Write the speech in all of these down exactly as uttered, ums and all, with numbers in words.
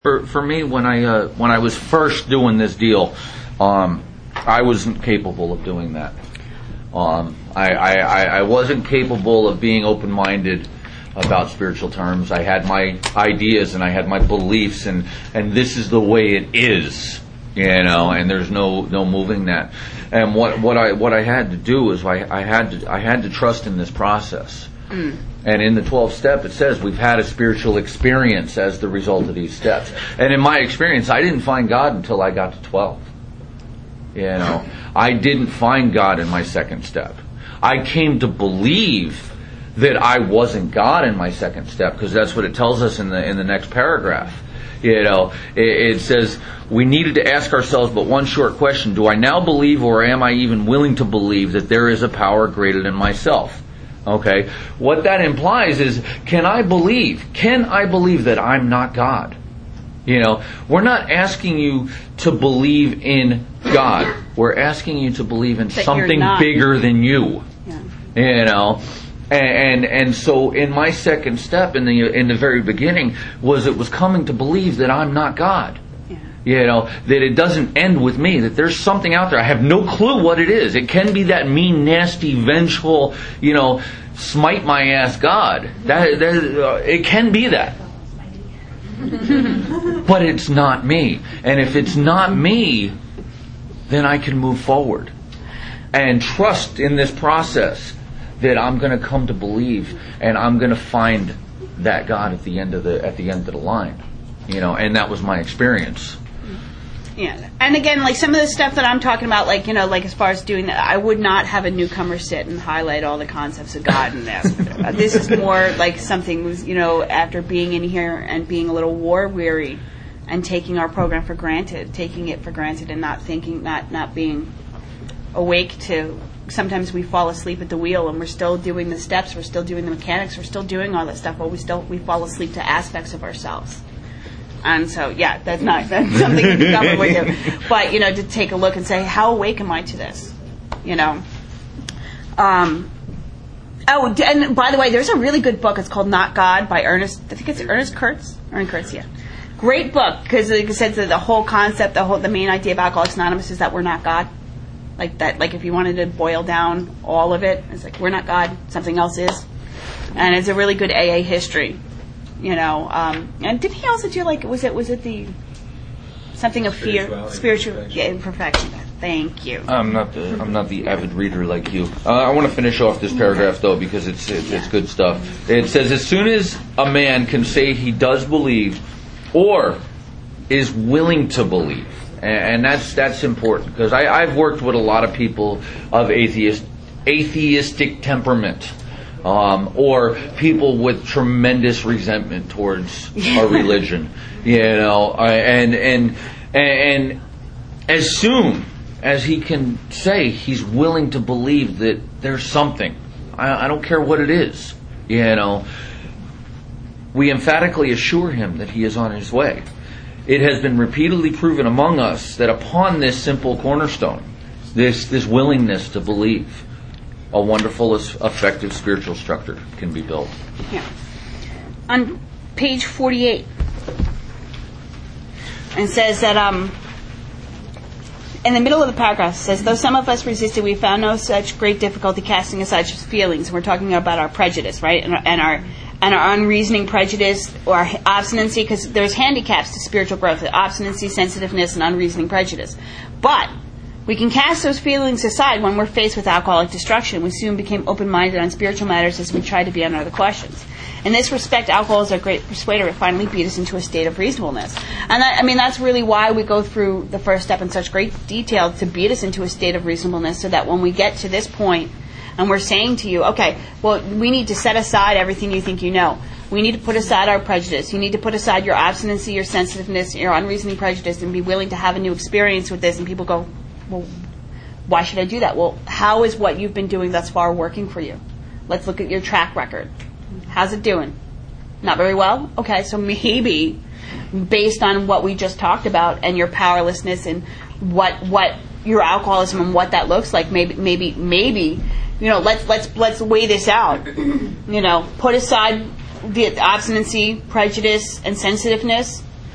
For for me, when I uh, when I was first doing this deal, um, I wasn't capable of doing that. Um, I, I, I wasn't capable of being open-minded about spiritual terms. I had my ideas and I had my beliefs, and, and this is the way it is, you know. And there's no no moving that. And what, what I what I had to do is I, I had to I had to trust in this process. Mm. And in the twelfth step, it says we've had a spiritual experience as the result of these steps. And in my experience, I didn't find God until I got to twelve. You know, I didn't find God in my second step. I came to believe that I wasn't God in my second step, because that's what it tells us in the in the next paragraph. You know, it, it says we needed to ask ourselves but one short question: do I now believe, or am I even willing to believe, that there is a power greater than myself? Okay, what that implies is, can I believe? Can I believe that I'm not God? You know, we're not asking you to believe in God. We're asking you to believe in that something bigger than you. Yeah. You know, and, and and so in my second step, in the in the very beginning, was it was coming to believe that I'm not God. You know, that it doesn't end with me, that there's something out there. I have no clue what it is. It can be that mean, nasty, vengeful, you know, smite my ass God. That, that uh, it can be that. But it's not me. And if it's not me, then I can move forward and trust in this process that I'm going to come to believe, and I'm going to find that God at the end of the at the end of the line. You know, and that was my experience. Yeah, and again, like some of the stuff that I'm talking about, like, you know, like as far as doing that, I would not have a newcomer sit and highlight all the concepts of God and this. This is more like something, you know, after being in here and being a little war weary and taking our program for granted, taking it for granted and not thinking, not, not being awake to, sometimes we fall asleep at the wheel and we're still doing the steps, we're still doing the mechanics, we're still doing all that stuff, but we still, we fall asleep to aspects of ourselves. And so, yeah, that's not that's something that the government would do. But, you know, to take a look and say, how awake am I to this? You know. Um, oh, and by the way, there's a really good book. It's called Not God by Ernest, I think it's Ernest Kurtz. Ernest Kurtz, yeah. Great book, because like I said, the whole concept, the whole, the main idea of Alcoholics Anonymous is that we're not God. Like that, like if you wanted to boil down all of it, it's like, we're not God, something else is. And it's a really good A A history. You know, um, and did he also do like was it was it the something of fear, spiritual yeah, imperfection? Thank you. I'm not the I'm not the avid reader like you. Uh, I want to finish off this paragraph though, because it's it's, it's good stuff. It says, as soon as a man can say he does believe, or is willing to believe, and, and that's that's important, because I I've worked with a lot of people of atheist atheistic temperament. Um, or people with tremendous resentment towards our religion, you know, and and and as soon as he can say he's willing to believe that there's something, I, I don't care what it is, you know, we emphatically assure him that he is on his way. It has been repeatedly proven among us that upon this simple cornerstone, this this willingness to believe, a wonderful, effective spiritual structure can be built. Yeah. On page forty-eight, it says that um, in the middle of the paragraph, it says, though some of us resisted, we found no such great difficulty casting aside such feelings. We're talking about our prejudice, right? And our and our, and our unreasoning prejudice, or our obstinacy, because there's handicaps to spiritual growth: obstinacy, sensitiveness, and unreasoning prejudice. But we can cast those feelings aside when we're faced with alcoholic destruction. We soon became open-minded on spiritual matters as we tried to be on other questions. In this respect, alcohol is a great persuader. It finally beat us into a state of reasonableness. And that, I mean, that's really why we go through the first step in such great detail, to beat us into a state of reasonableness, so that when we get to this point and we're saying to you, okay, well, we need to set aside everything you think you know. We need to put aside our prejudice. You need to put aside your obstinacy, your sensitiveness, your unreasoning prejudice, and be willing to have a new experience with this. And people go, well, why should I do that? Well, how is what you've been doing thus far working for you? Let's look at your track record. How's it doing? Not very well? Okay, so maybe based on what we just talked about and your powerlessness and what what your alcoholism and what that looks like, maybe maybe maybe you know, let's let's let's weigh this out. You know, put aside the obstinacy, prejudice, and sensitiveness.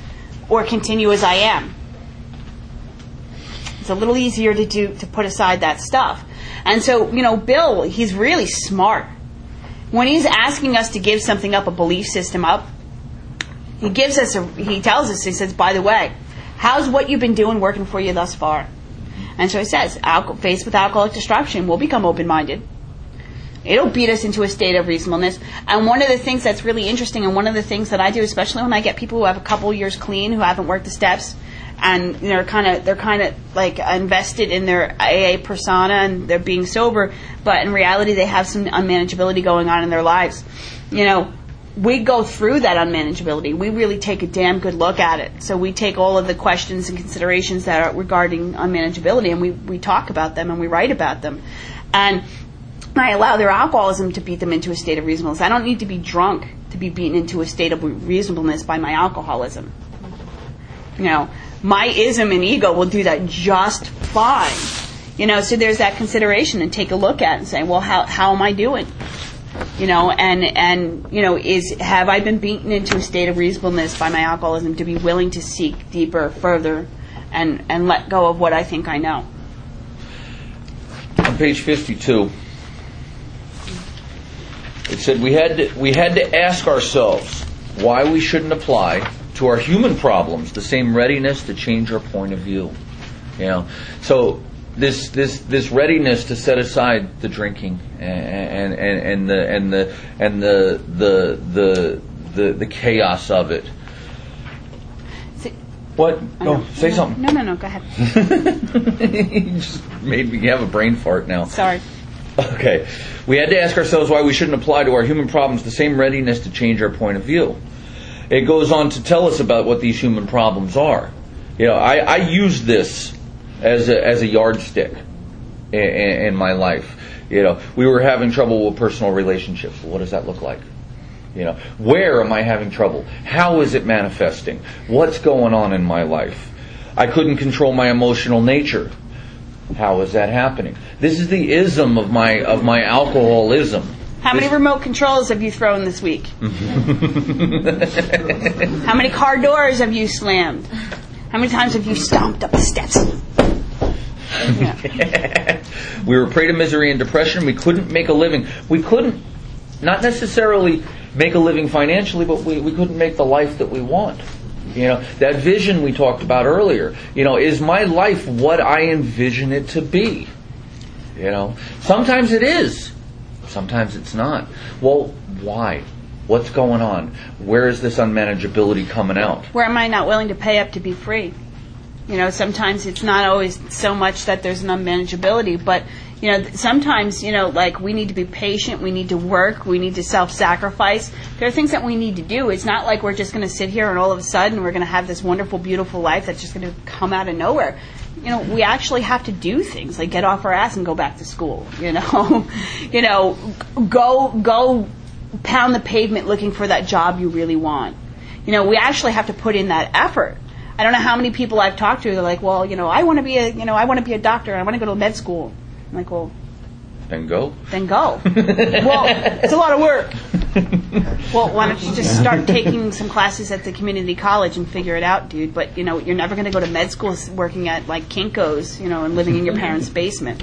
or continue as I am. It's a little easier to do, to put aside that stuff. And so, you know, Bill, he's really smart. When he's asking us to give something up, a belief system up, he gives us a, he tells us, he says, by the way, how's what you've been doing working for you thus far? And so he says, alcohol, faced with alcoholic destruction, we'll become open-minded. It'll beat us into a state of reasonableness. And one of the things that's really interesting, and one of the things that I do, especially when I get people who have a couple years clean, who haven't worked the steps, and they're kind of they're kind of like invested in their A A persona and they're being sober, but in reality they have some unmanageability going on in their lives. You know, we go through that unmanageability. We really take a damn good look at it. So we take all of the questions and considerations that are regarding unmanageability, and we, we talk about them and we write about them. And I allow their alcoholism to beat them into a state of reasonableness. I don't need to be drunk to be beaten into a state of reasonableness by my alcoholism. You know, my ism and ego will do that just fine. You know, so there's that consideration, and take a look at it and say, well, how how am I doing? You know, and, and you know, is have I been beaten into a state of reasonableness by my alcoholism to be willing to seek deeper, further, and, and let go of what I think I know? On page fifty-two, it said we had to, we had to ask ourselves why we shouldn't apply to our human problems the same readiness to change our point of view. You know, so this this this readiness to set aside the drinking and and, and the and the and the the the the, the chaos of it. See, what? No, oh, say no, something. No, no, no. Go ahead. You just made me have a brain fart now. Sorry. Okay. We had to ask ourselves why we shouldn't apply to our human problems the same readiness to change our point of view. It goes on to tell us about what these human problems are. You know, I, I use this as a, as a yardstick in, in, in my life. You know, we were having trouble with personal relationships. What does that look like? You know, where am I having trouble? How is it manifesting? What's going on in my life? I couldn't control my emotional nature. How is that happening? This is the ism of my of my alcoholism. How many This- remote controls have you thrown this week? How many car doors have you slammed? How many times have you stomped up the steps? Yeah. We were prey to misery and depression. We couldn't make a living. We couldn't, not necessarily make a living financially, but we, we couldn't make the life that we want. You know, that vision we talked about earlier. You know, is my life what I envision it to be? You know, sometimes it is. Sometimes it's not. Well, why? What's going on? Where is this unmanageability coming out? Where am I not willing to pay up to be free? You know, sometimes it's not always so much that there's an unmanageability, but, you know, sometimes, you know, like we need to be patient, we need to work, we need to self-sacrifice. There are things that we need to do. It's not like we're just going to sit here and all of a sudden we're going to have this wonderful, beautiful life that's just going to come out of nowhere. You know, we actually have to do things, like get off our ass and go back to school, you know. you know, go, go pound the pavement looking for that job you really want. You know, we actually have to put in that effort. I don't know how many people I've talked to, they're like, well, you know, I want to be a, you know, I want to be a doctor, I want to go to med school. I'm like, well, Then go. then go. Well, it's a lot of work. Well, why don't you just start taking some classes at the community college and figure it out, dude? But, you know, you're never going to go to med school working at, like, Kinko's, you know, and living in your parents' basement.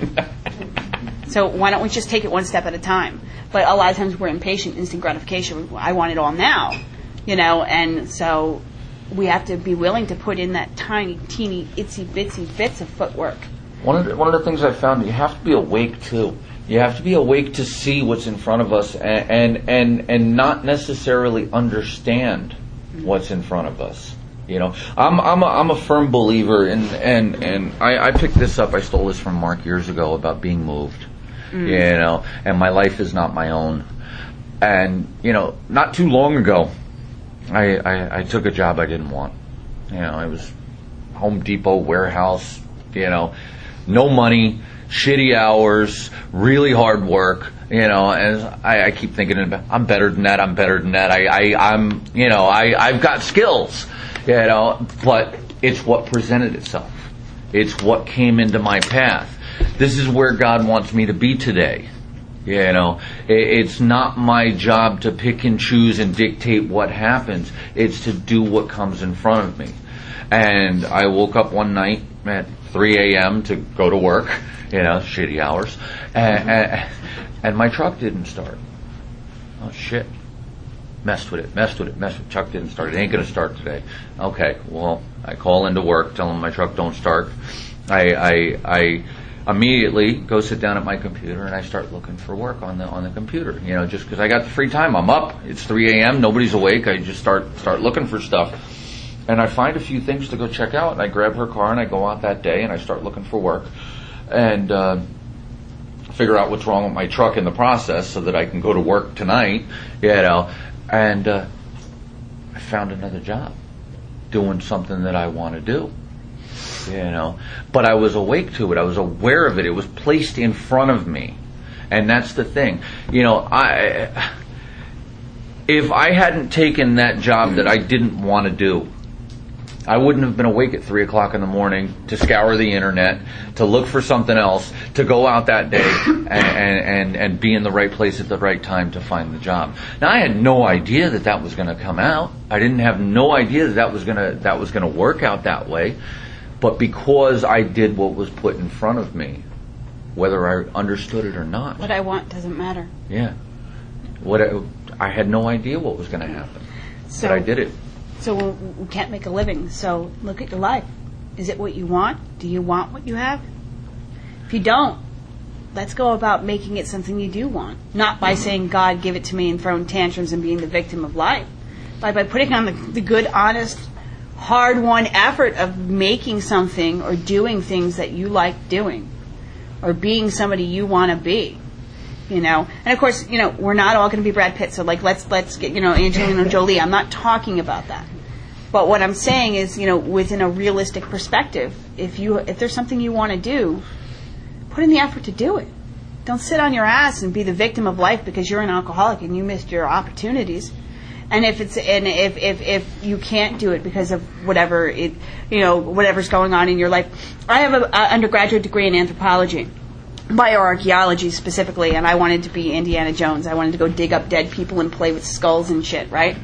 So why don't we just take it one step at a time? But a lot of times we're impatient, instant gratification. I want it all now, you know, and so we have to be willing to put in that tiny, teeny, itsy, bitsy bits of footwork. One of the, one of the things I found, you have to be awake too. You have to be awake to see what's in front of us and and and, and not necessarily understand what's in front of us. You know, I'm I'm a, I'm a firm believer in and and I, I picked this up. I stole this from Mark years ago about being moved. Mm. You know, and my life is not my own. And you know, not too long ago, I, I I took a job I didn't want. You know, it was Home Depot warehouse. You know. No money, shitty hours, really hard work, you know, and I, I keep thinking, I'm better than that, I'm better than that, I, I, I'm, you know, I, I've got skills, you know, but it's what presented itself. It's what came into my path. This is where God wants me to be today. You know, it, it's not my job to pick and choose and dictate what happens. It's to do what comes in front of me. And I woke up one night at three a.m. to go to work, you know, shitty hours, and, and, and my truck didn't start. Oh, shit. Messed with it, messed with it, messed with it. Truck didn't start. It ain't going to start today. Okay, well, I call into work, tell them my truck don't start. I, I, I immediately go sit down at my computer and I start looking for work on the on the computer. You know, just because I got the free time. I'm up. It's three a.m. Nobody's awake. I just start start looking for stuff. And I find a few things to go check out. And I grab her car and I go out that day and I start looking for work. And uh, figure out what's wrong with my truck in the process so that I can go to work tonight. You know. And uh, I found another job doing something that I want to do, you know. But I was awake to it. I was aware of it. It was placed in front of me. And that's the thing. You know, I if I hadn't taken that job that I didn't want to do, I wouldn't have been awake at three o'clock in the morning to scour the internet, to look for something else, to go out that day and, and, and, and be in the right place at the right time to find the job. Now, I had no idea that that was going to come out. I didn't have no idea that that was going to that was going to work out that way. But because I did what was put in front of me, whether I understood it or not. What I want doesn't matter. Yeah. What I, I had no idea what was going to happen. So, but I did it. So we can't make a living. So look at your life. Is it what you want? Do you want what you have? If you don't, let's go about making it something you do want. Not by saying, God, give it to me, and throwing tantrums and being the victim of life. By, by putting on the, the good, honest, hard-won effort of making something or doing things that you like doing. Or being somebody you want to be. You know, and of course, you know, we're not all going to be Brad Pitt. So, like, let's let's get, you know, Angelina Jolie. I'm not talking about that. But what I'm saying is, you know, within a realistic perspective, if you if there's something you want to do, put in the effort to do it. Don't sit on your ass and be the victim of life because you're an alcoholic and you missed your opportunities. And if it's and if if if you can't do it because of whatever it, you know, whatever's going on in your life. I have an undergraduate degree in anthropology. Bioarchaeology specifically, and I wanted to be Indiana Jones. I wanted to go dig up dead people and play with skulls and shit, right?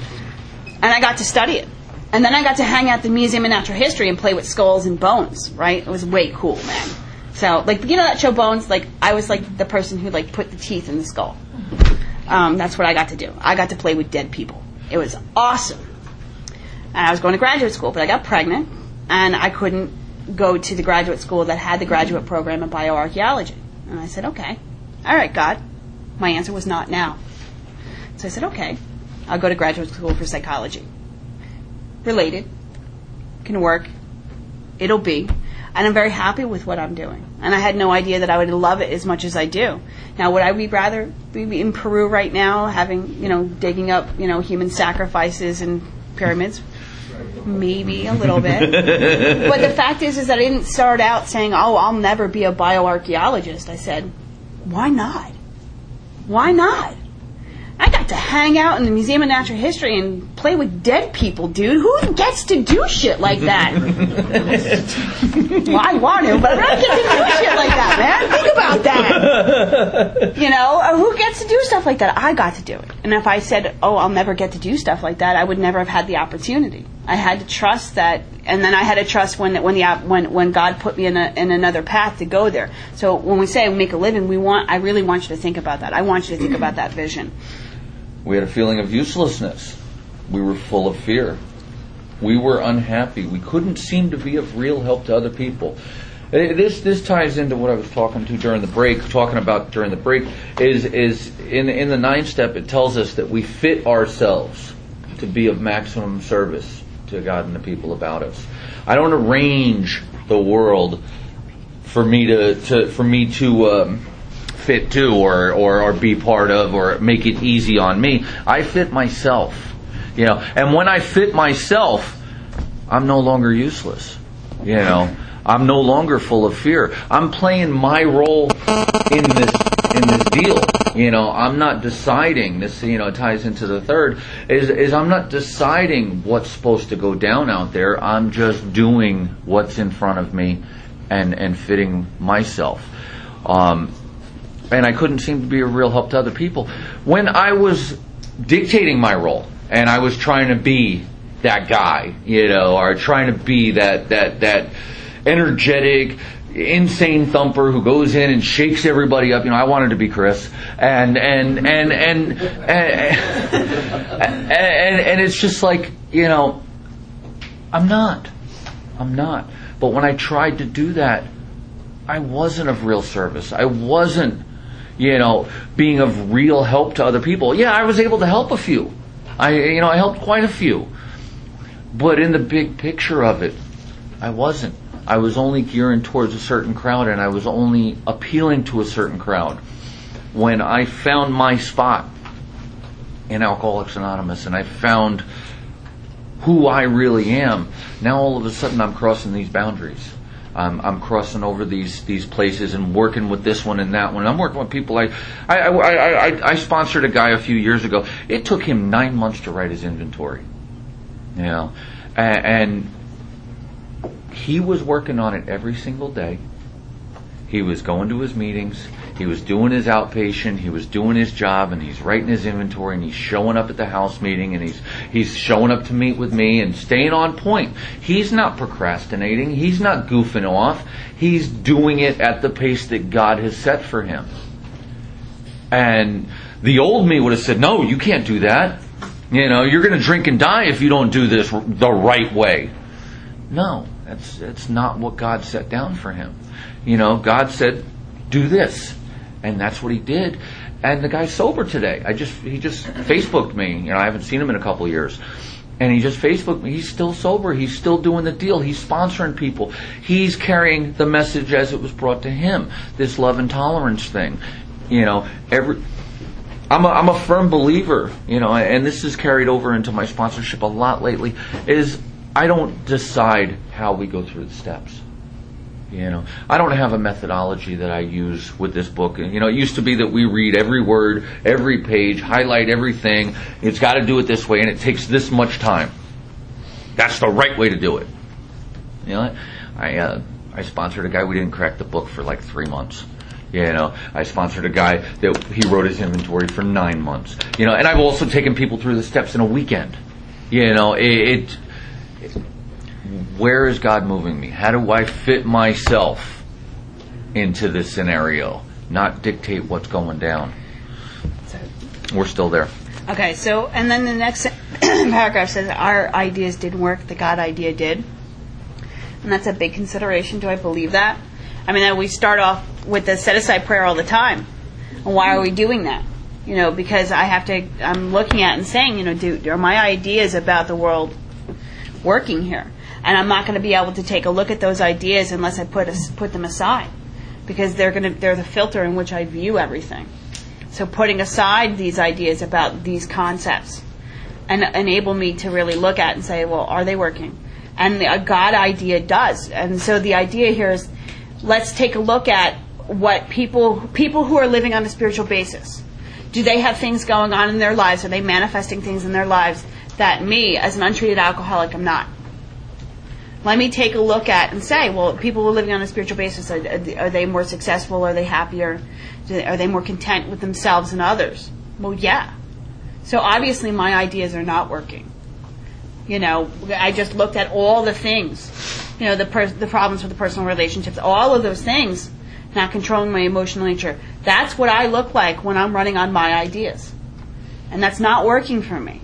And I got to study it. And then I got to hang out at the Museum of Natural History and play with skulls and bones, right? It was way cool, man. So, like, you know that show Bones? Like, I was, like, the person who, like, put the teeth in the skull. Um, that's what I got to do. I got to play with dead people. It was awesome. And I was going to graduate school, but I got pregnant, and I couldn't go to the graduate school that had the graduate program in bioarchaeology. And I said, okay. All right, God. My answer was not now. So I said, okay. I'll go to graduate school for psychology. Related. Can work. It'll be. And I'm very happy with what I'm doing. And I had no idea that I would love it as much as I do. Now, would I be rather be in Peru right now, having, you know, digging up, you know, human sacrifices and pyramids? Maybe a little bit. But the fact is, is that I didn't start out saying, oh, I'll never be a bioarchaeologist. I said, why not? Why not? I got to hang out in the Museum of Natural History and play with dead people, dude. Who gets to do shit like that? Well, I want to, but I don't get to do shit like that, man. Think about that. You know, uh, who gets to do stuff like that? I got to do it. And if I said, oh, I'll never get to do stuff like that, I would never have had the opportunity. I had to trust that, and then I had to trust when when the when when God put me in a, in another path to go there. So when we say make a living, we want I really want you to think about that. I want you to think about that vision. We had a feeling of uselessness. We were full of fear. We were unhappy. We couldn't seem to be of real help to other people. This this ties into what I was talking to during the break, talking about during the break, is is in in the ninth step it tells us that we fit ourselves to be of maximum service to God and the people about us. I don't arrange the world for me to, to for me to um, fit to or, or or be part of or make it easy on me. I fit myself, you know. And when I fit myself, I'm no longer useless, you know. I'm no longer full of fear. I'm playing my role in this in this deal. You know, I'm not deciding, this, you know, ties into the third, is is I'm not deciding what's supposed to go down out there. I'm just doing what's in front of me and, and fitting myself. Um, and I couldn't seem to be a real help to other people. When I was dictating my role and I was trying to be that guy, you know, or trying to be that that that energetic, insane thumper who goes in and shakes everybody up. You know, I wanted to be Chris, and and and and and, and, and, and it's just like, you know, I'm not, I'm not. But when I tried to do that, I wasn't of real service. I wasn't, you know, being of real help to other people. Yeah, I was able to help a few. I, you know, I helped quite a few. But in the big picture of it, I wasn't. I was only gearing towards a certain crowd, and I was only appealing to a certain crowd. When I found my spot in Alcoholics Anonymous, and I found who I really am, now all of a sudden I'm crossing these boundaries. Um, I'm crossing over these these places and working with this one and that one. I'm working with people. I I, I, I, I sponsored a guy a few years ago. It took him nine months to write his inventory. You know, and, and he was working on it every single day. He was going to his meetings. He was doing his outpatient. He was doing his job, and he's writing his inventory, and he's showing up at the house meeting, and he's he's showing up to meet with me and staying on point. He's not procrastinating. He's not goofing off. He's doing it at the pace that God has set for him. And the old me would have said, "No, you can't do that. You know, you're going to drink and die if you don't do this the right way." No, that's that's not what God set down for him. You know, God said, "Do this," and that's what he did. And the guy's sober today. I just he just Facebooked me. You know, I haven't seen him in a couple of years, and he just Facebooked me. He's still sober. He's still doing the deal. He's sponsoring people. He's carrying the message as it was brought to him. This love and tolerance thing. You know, every. I'm a, I'm a firm believer, you know, and this is carried over into my sponsorship a lot lately, is I don't decide how we go through the steps. You know, I don't have a methodology that I use with this book. You know, it used to be that we read every word, every page, highlight everything. It's got to do it this way, and it takes this much time. That's the right way to do it. You know, I uh, I sponsored a guy. We didn't crack the book for like three months. You know, I sponsored a guy that he wrote his inventory for nine months. You know, and I've also taken people through the steps in a weekend. You know, it, it, it where is God moving me? How do I fit myself into this scenario? Not dictate what's going down. We're still there. Okay, so, and then the next paragraph says, our ideas didn't work, the God idea did. And that's a big consideration. Do I believe that? I mean, we start off with the set-aside prayer all the time. And why are we doing that? You know, because I have to, I'm looking at it and saying, you know, do, are my ideas about the world working here? And I'm not going to be able to take a look at those ideas unless I put a, put them aside. Because they're going to, they're the filter in which I view everything. So putting aside these ideas about these concepts and enable me to really look at and say, well, are they working? And the God idea does. And so the idea here is, let's take a look at what people people who are living on a spiritual basis. Do they have things going on in their lives? Are they manifesting things in their lives that me, as an untreated alcoholic, am not? Let me take a look at and say, well, people who are living on a spiritual basis, are, are they more successful? Are they happier? Are they more content with themselves and others? Well, yeah. So obviously my ideas are not working. You know, I just looked at all the things. You know, the per- the problems with the personal relationships, all of those things, not controlling my emotional nature. That's what I look like when I'm running on my ideas. And that's not working for me.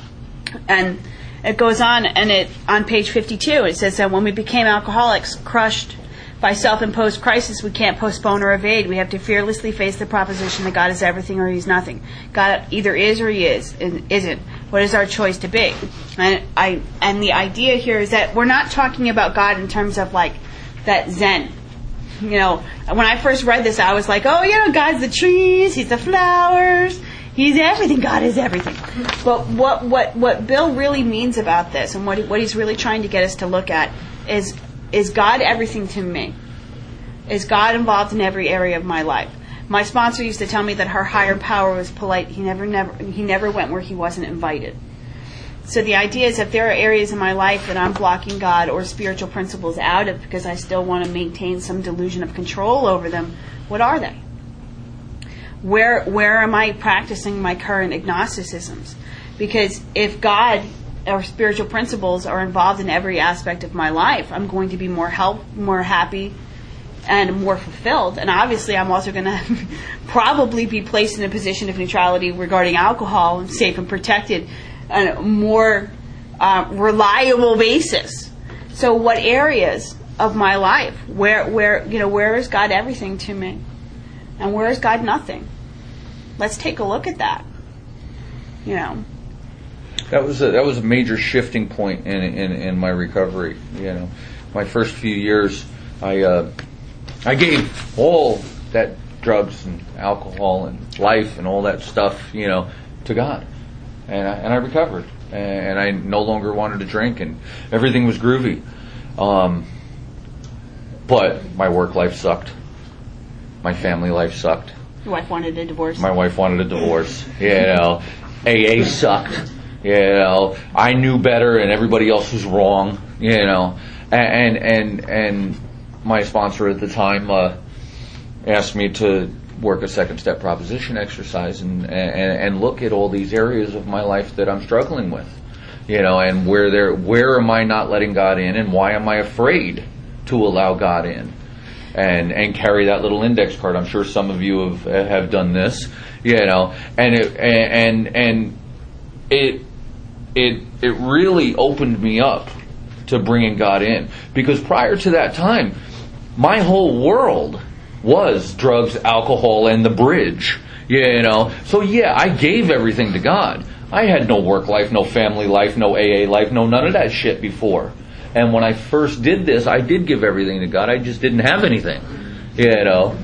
And it goes on, and it on page fifty-two, it says that when we became alcoholics, crushed by self-imposed crisis, we can't postpone or evade. We have to fearlessly face the proposition that God is everything or He's nothing. God either is or He is, and isn't. What is our choice to be? And I and the idea here is that we're not talking about God in terms of like that Zen. You know, when I first read this, I was like, oh, you know, God's the trees, He's the flowers, He's everything. God is everything. But what what what Bill really means about this, and what he, what he's really trying to get us to look at, is is God everything to me? Is God involved in every area of my life? My sponsor used to tell me that her higher power was polite. He never, never, he never went where he wasn't invited. So the idea is, if there are areas in my life that I'm blocking God or spiritual principles out of because I still want to maintain some delusion of control over them, what are they? Where, where am I practicing my current agnosticisms? Because if God or spiritual principles are involved in every aspect of my life, I'm going to be more help, more happy, and more fulfilled. And obviously, I'm also going to probably be placed in a position of neutrality regarding alcohol, and safe and protected, on a more uh, reliable basis. So, what areas of my life, where, where, you know, where is God everything to me, and where is God nothing? Let's take a look at that. You know. That was a, that was a major shifting point in, in in my recovery. You know, my first few years, I uh, I gave all that drugs and alcohol and life and all that stuff, you know, to God, and I, and I recovered, and I no longer wanted to drink, and everything was groovy. Um, but my work life sucked. My family life sucked. Your wife wanted a divorce. My wife wanted a divorce. You know, A A sucked. You know, I knew better, and everybody else was wrong. You know, and and and my sponsor at the time uh, asked me to work a second step proposition exercise and, and and look at all these areas of my life that I'm struggling with. You know, and where there where am I not letting God in, and why am I afraid to allow God in? And and carry that little index card. I'm sure some of you have have done this. You know, and it and and it. It it really opened me up to bringing God in, because prior to that time, my whole world was drugs, alcohol, and the bridge. You know, so yeah, I gave everything to God. I had no work life, no family life, no A A life, no none of that shit before. And when I first did this, I did give everything to God. I just didn't have anything. You know,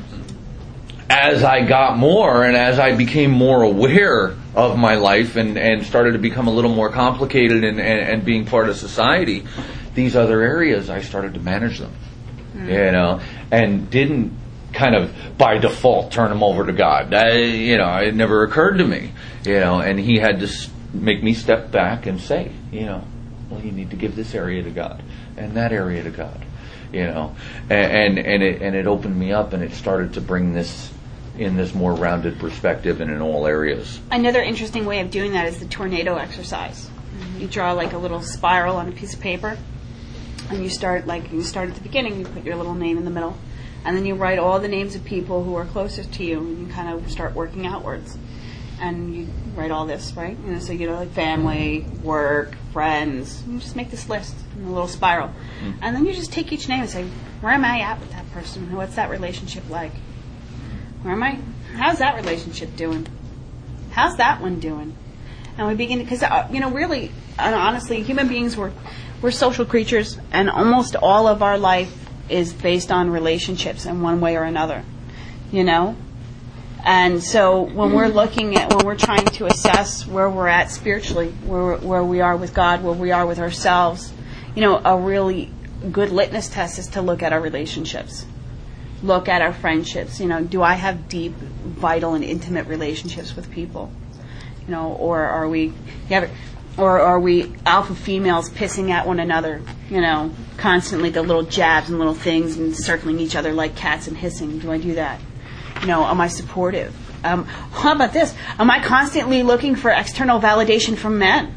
as I got more and as I became more aware of my life and, and started to become a little more complicated and, and, and being part of society, these other areas, I started to manage them, mm. you know, and didn't kind of by default turn them over to God. I, you know, it never occurred to me, you know, and He had to make me step back and say, you know, well, you need to give this area to God and that area to God, you know, and, and, and it, and it opened me up, and it started to bring this in this more rounded perspective and in all areas. Another interesting way of doing that is the tornado exercise. Mm-hmm. You draw like a little spiral on a piece of paper, and you start like you start at the beginning. You put your little name in the middle, and then you write all the names of people who are closest to you, and you kind of start working outwards. And you write all this, right? You know, so you know, like family, work, friends. You just make this list in a little spiral, mm-hmm. and then you just take each name and say, where am I at with that person? What's that relationship like? Where am I? How's that relationship doing? How's that one doing? And we begin, because, uh, you know, really, and honestly, human beings, we're, we're social creatures, and almost all of our life is based on relationships in one way or another, you know? And so when we're looking at, when we're trying to assess where we're at spiritually, where, where we are with God, where we are with ourselves, you know, a really good litmus test is to look at our relationships. Look at our friendships. You know, do I have deep, vital, and intimate relationships with people? You know, or are we, yeah, or are we alpha females pissing at one another? You know, constantly the little jabs and little things and circling each other like cats and hissing. Do I do that? You know, am I supportive? Um, how about this? Am I constantly looking for external validation from men?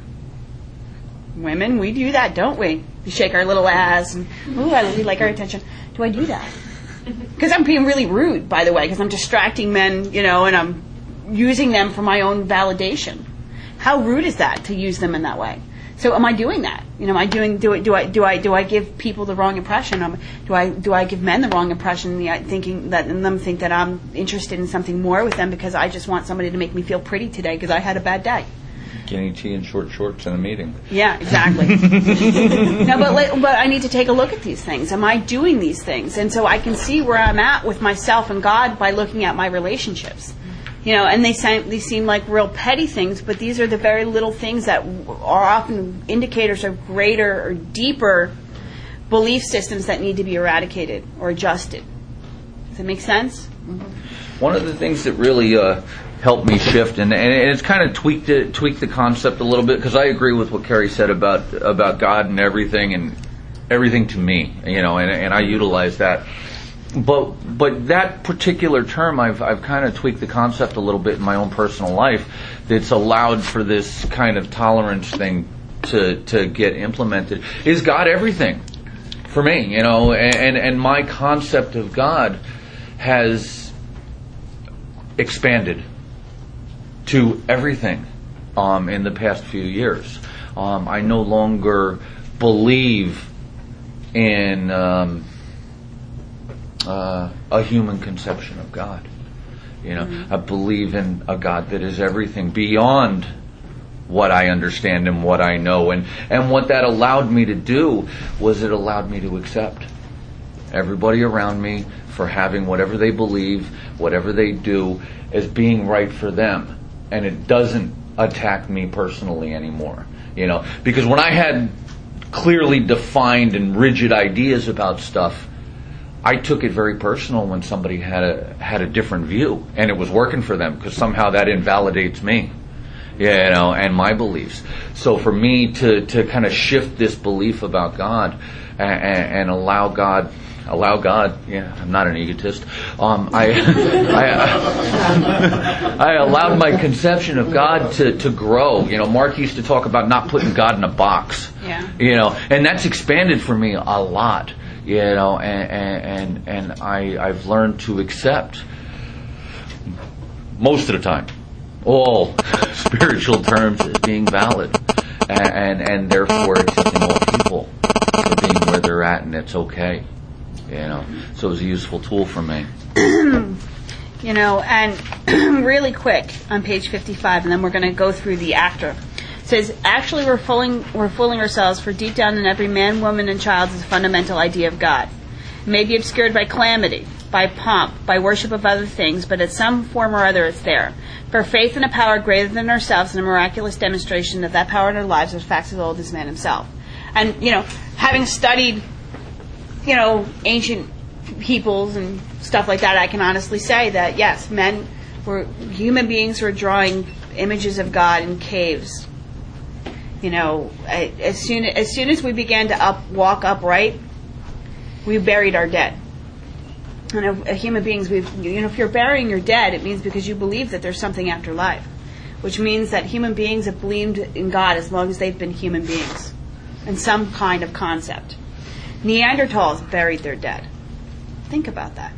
Women, we do that, don't we? We shake our little ass and, ooh, I really like our attention. Do I do that? Because I'm being really rude, by the way, because I'm distracting men, you know, and I'm using them for my own validation. How rude is that to use them in that way? So, am I doing that? You know, am I doing? Do I? Do I? Do I? Do I give people the wrong impression? Um, do I? Do I give men the wrong impression, the, thinking that and them think that I'm interested in something more with them because I just want somebody to make me feel pretty today because I had a bad day? Getting tea in short shorts in a meeting. Yeah, exactly. No, but but I need to take a look at these things. Am I doing these things? And so I can see where I'm at with myself and God by looking at my relationships. You know, and they seem, they seem like real petty things, but these are the very little things that are often indicators of greater or deeper belief systems that need to be eradicated or adjusted. Does that make sense? Mm-hmm. One of the things that really uh, helped me shift, and, and it's kind of tweaked it, tweaked the concept a little bit, because I agree with what Carrie said about about God and everything, and everything to me, you know, and, and I utilize that. But but that particular term, I've I've kind of tweaked the concept a little bit in my own personal life. That's allowed for this kind of tolerance thing to to get implemented. Is God everything for me? You know, and and my concept of God has expanded to everything um, in the past few years. Um, I no longer believe in um, uh, a human conception of God. You know, mm-hmm. I believe in a God that is everything beyond what I understand and what I know. And, and what that allowed me to do was it allowed me to accept everybody around me for having whatever they believe, whatever they do, as being right for them. And it doesn't attack me personally anymore. You know, because when I had clearly defined and rigid ideas about stuff, I took it very personal when somebody had a had a different view, and it was working for them, because somehow that invalidates me, you know, and my beliefs. So for me to, to kind of shift this belief about God and, and allow God, allow God, yeah, I'm not an egotist. Um, I, I, I allowed my conception of God to, to grow. You know, Mark used to talk about not putting God in a box. Yeah. You know, and that's expanded for me a lot. You know, and and and I I've learned to accept most of the time all spiritual terms as being valid, and and, and therefore accepting all people for being where they're at, and it's okay. You know, so it was a useful tool for me. You know, and really quick on page fifty-five, and then we're going to go through the after. It says, actually we're fooling, we're fooling ourselves, for deep down in every man, woman, and child is a fundamental idea of God. It may be obscured by calamity, by pomp, by worship of other things, but at some form or other it's there. For faith in a power greater than ourselves and a miraculous demonstration of that power in our lives is facts as old as man himself. And, you know, having studied, you know, ancient peoples and stuff like that, I can honestly say that, yes, men were, human beings were drawing images of God in caves. You know, as soon as soon as we began to up walk upright, we buried our dead. And as human beings, we've you know, if you're burying your dead, it means because you believe that there's something after life, which means that human beings have believed in God as long as they've been human beings, in some kind of concept. Neanderthals buried their dead. Think about that.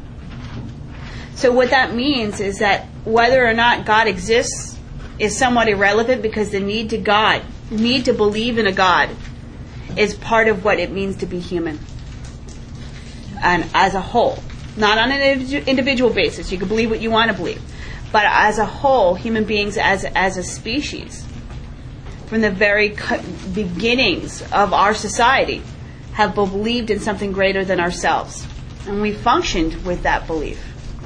So what that means is that whether or not God exists is somewhat irrelevant, because the need to God. need to believe in a God is part of what it means to be human, and as a whole, not on an individual basis. You can believe what you want to believe, but as a whole, human beings as as a species, from the very beginnings of our society, have believed in something greater than ourselves, and we functioned with that belief.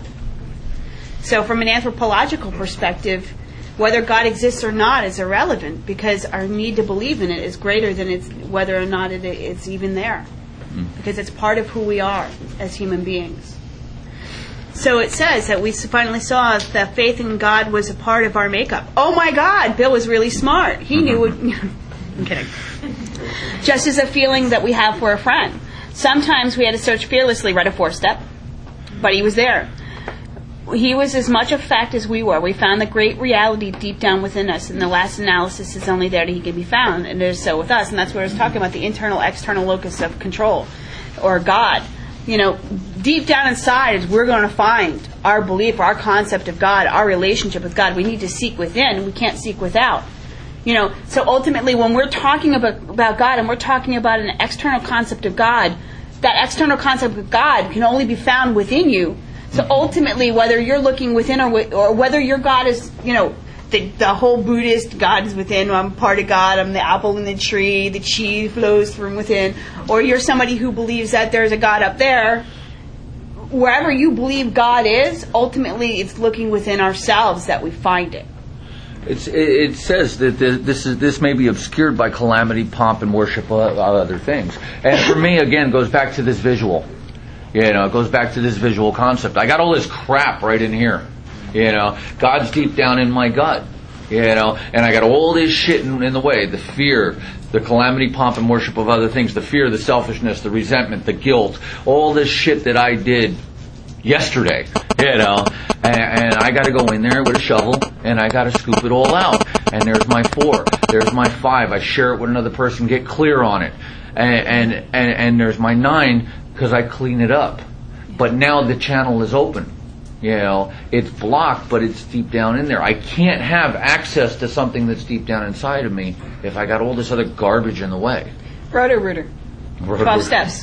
So from an anthropological perspective, whether God exists or not is irrelevant, because our need to believe in it is greater than it's whether or not it, it's even there, mm. because it's part of who we are as human beings. So it says that we finally saw that faith in God was a part of our makeup. Oh my God, Bill was really smart. He knew what... I'm kidding. Just as a feeling that we have for a friend. Sometimes we had to search fearlessly, read a four-step, but he was there. He was as much a fact as we were. We found the great reality deep down within us, and the last analysis is only there that he can be found, and it is so with us. And that's what I was talking about, the internal, external locus of control, or God. You know, deep down inside is we're going to find our belief, our concept of God, our relationship with God. We need to seek within. We can't seek without. You know, so ultimately when we're talking about, about God, and we're talking about an external concept of God, that external concept of God can only be found within you. So ultimately, whether you're looking within or, or whether your God is, you know, the, the whole Buddhist God is within, I'm part of God, I'm the apple in the tree, the chi flows from within, or you're somebody who believes that there's a God up there, wherever you believe God is, ultimately it's looking within ourselves that we find it. It's, it says that this is this may be obscured by calamity, pomp, and worship of other things. And for me, again, goes back to this visual. You know, it goes back to this visual concept. I got all this crap right in here. You know, God's deep down in my gut. You know, and I got all this shit in, in the way. The fear, the calamity, pomp, and worship of other things. The fear, the selfishness, the resentment, the guilt. All this shit that I did yesterday. You know, and, and I got to go in there with a shovel, and I got to scoop it all out. And there's my four. There's my five. I share it with another person, get clear on it. And and, and, and there's my nine, because I clean it up. But now the channel is open. You know, it's blocked, but it's deep down in there. I can't have access to something that's deep down inside of me if I got all this other garbage in the way. Roto-Rooter. twelve steps.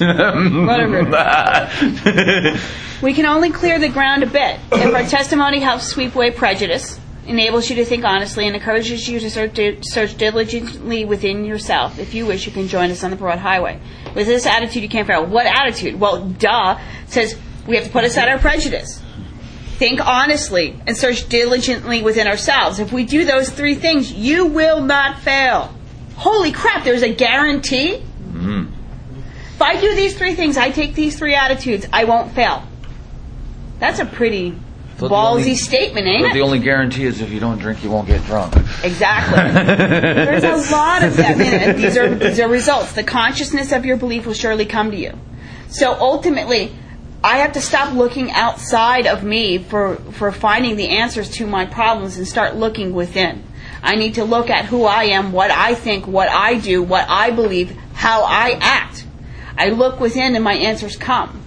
Roto-Rooter. We can only clear the ground a bit if our testimony helps sweep away prejudice, enables you to think honestly, and encourages you to search, search diligently within yourself. If you wish, you can join us on the Broad Highway. With this attitude, you can't fail. What attitude? Well, duh, it says we have to put aside our prejudice. Think honestly and search diligently within ourselves. If we do those three things, you will not fail. Holy crap, there's a guarantee? Mm-hmm. If I do these three things, I take these three attitudes, I won't fail. That's a pretty so ballsy only, statement, ain't but it? The only guarantee is if you don't drink, you won't get drunk. Exactly. There's a lot of that. I mean, these are, these are results. The consciousness of your belief will surely come to you. So ultimately, I have to stop looking outside of me for, for finding the answers to my problems and start looking within. I need to look at who I am, what I think, what I do, what I believe, how I act. I look within and my answers come.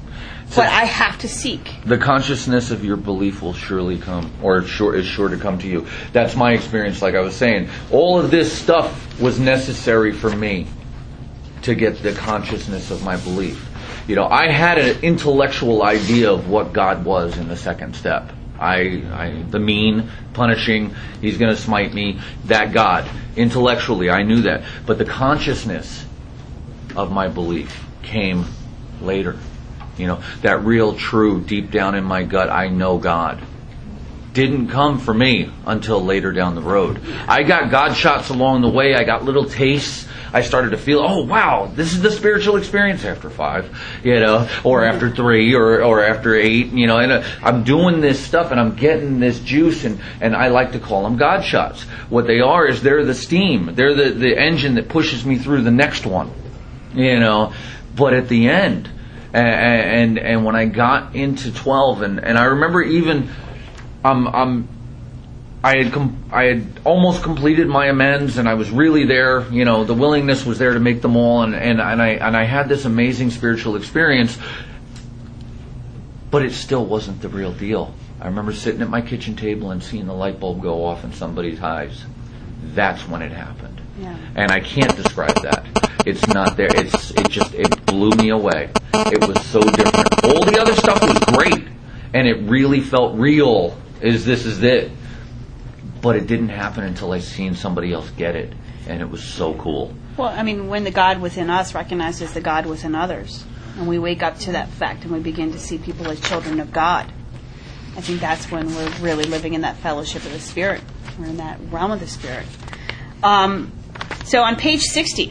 So but I have to seek. The consciousness of your belief will surely come, or sure, is sure to come to you. That's my experience, like I was saying. All of this stuff was necessary for me to get the consciousness of my belief. You know, I had an intellectual idea of what God was in the second step. I, I the mean, punishing, he's going to smite me, that God. Intellectually, I knew that. But the consciousness of my belief came later. You know, that real, true, deep down in my gut, I know God. Didn't come for me until later down the road. I got God shots along the way. I got little tastes. I started to feel, oh wow, this is the spiritual experience after five, you know, or after three, or or after eight, you know, and uh, I'm doing this stuff and I'm getting this juice, and, and I like to call them God shots. What they are is they're the steam, they're the, the engine that pushes me through the next one, you know, but at the end, and and, and when I got into twelve, and, and I remember even, I'm, I'm I had com- I had almost completed my amends, and I was really there. You know, the willingness was there to make them all, and, and, and I and I had this amazing spiritual experience. But it still wasn't the real deal. I remember sitting at my kitchen table and seeing the light bulb go off in somebody's eyes. That's when it happened. Yeah. And I can't describe that. It's not there. It's it just it blew me away. It was so different. All the other stuff was great, and it really felt real. Is this is it? But it didn't happen until I seen somebody else get it, and it was so cool. Well, I mean, when the God within us recognizes the God within others, and we wake up to that fact, and we begin to see people as children of God, I think that's when we're really living in that fellowship of the Spirit. We're in that realm of the Spirit. Um, so on page sixty,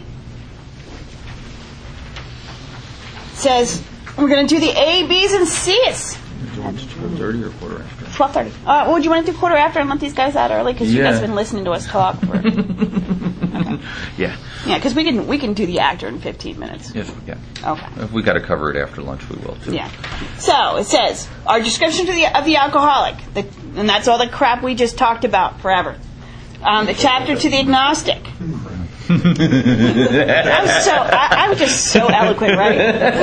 it says, we're going to do the A, B's, and C's. twelve thirty or quarter after? twelve thirty. Uh, well, do you want to do quarter after and let these guys out early? Because yeah. you guys have been listening to us talk. For... okay. Yeah. Yeah, because we can we can do the actor in fifteen minutes. Yes, we can. Okay. If we got to cover it after lunch, we will too. Yeah. So it says our description to the, of the alcoholic, the, and that's all the crap we just talked about forever. Um, the chapter to the agnostic. I was so I, I was just so eloquent, right?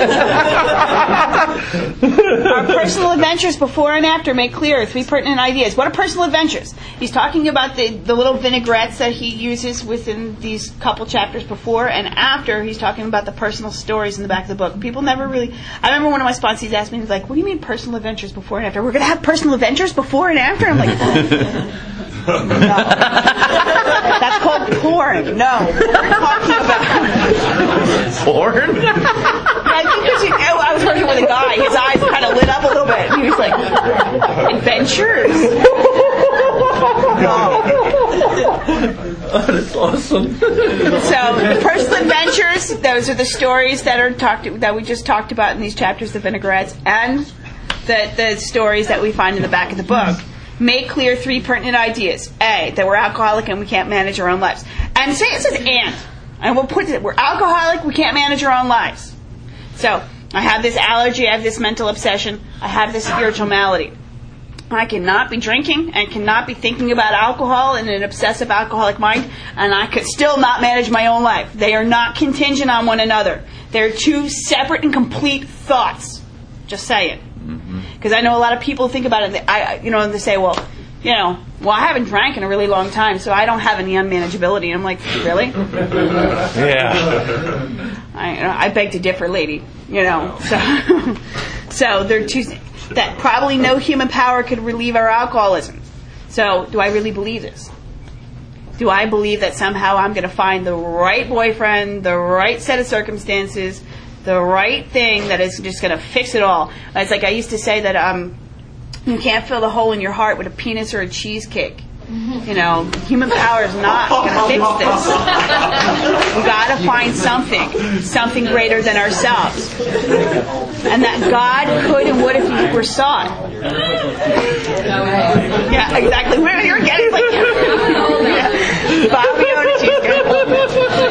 Our personal adventures before and after make clear three pertinent ideas. What are personal adventures? He's talking about the, the little vinaigrettes that he uses within these couple chapters before and after. He's talking about the personal stories in the back of the book. People never really. I remember one of my sponsors asked me, he was like, "What do you mean personal adventures before and after? We're going to have personal adventures before and after?" I'm like, "No, that's called porn. No." We're talking about porn? I think because I was working with a guy, his eyes kind of lit up a little bit. He was like, adventures? No. Oh, that's awesome. So, personal adventures, those are the stories that are talked that we just talked about in these chapters, the vinaigrettes, and the, the stories that we find in the back of the book. Make clear three pertinent ideas. A, that we're alcoholic and we can't manage our own lives. And say it says and. And we'll put it, we're alcoholic, we can't manage our own lives. So, I have this allergy, I have this mental obsession, I have this spiritual malady. I cannot be drinking and cannot be thinking about alcohol in an obsessive alcoholic mind, and I could still not manage my own life. They are not contingent on one another. They're two separate and complete thoughts. Just saying. Because mm-hmm. I know a lot of people think about it, and they, I, you know, and they say, well, you know, well, I haven't drank in a really long time, so I don't have any unmanageability. And I'm like, really? Yeah. I, I beg to differ, lady. You know, so so they're two that probably no human power could relieve our alcoholism. So, do I really believe this? Do I believe that somehow I'm going to find the right boyfriend, the right set of circumstances, the right thing that is just going to fix it all? It's like I used to say that um, you can't fill the hole in your heart with a penis or a cheesecake. You know, human power is not going to fix this. We got to find something, something greater than ourselves, and that God could and would if He were sought. Yeah, exactly. Where you're getting like yeah. Bobby on a cheesecake.